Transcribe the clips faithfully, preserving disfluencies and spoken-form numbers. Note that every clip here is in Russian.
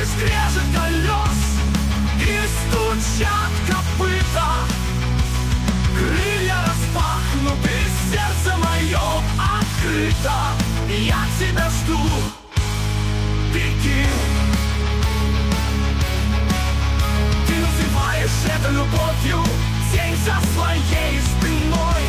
Слышишь скрежет колес и стучат копыта. Крылья распахнуты, сердце мое открыто. Я тебя жду, беги. Ты называешь это любовью, тень за своей спиной.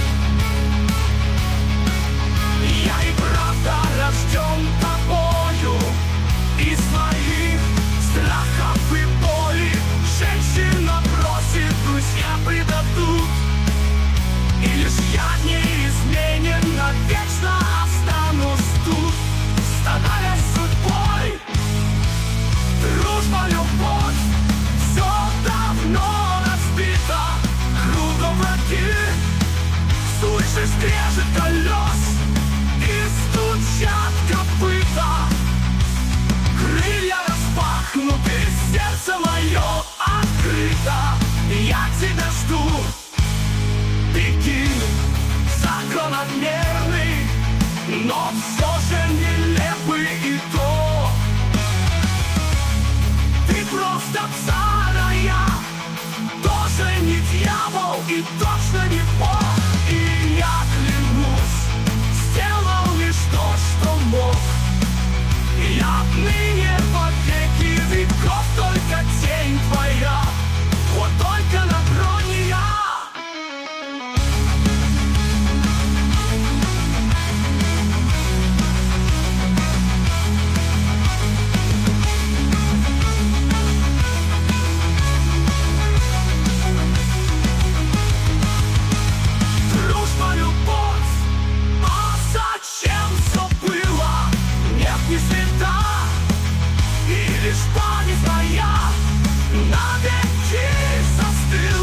Я и правда рожден тобою. Из своих страхов и боли женщина просит, друзья предадут. И лишь я неизменен, навечно останусь тут, становясь судьбой. Дружба, любовь, все давно разбито. Кругом враги, слышишь скрежет колес и стучат копыта. Крылья распахнуты, сердце мое открыто. Я тебя жду, беги. Закономерный, но все же нелепый итог. Ты просто царь, а я тоже не дьявол и точно не бог. И я клянусь, сделал лишь то, что мог. Я отныне во веки веков только тень твоя, вот только на троне я. Дружба, любовь, а зачем все было? Нет ни следа, и лишь память моя навеки застыла.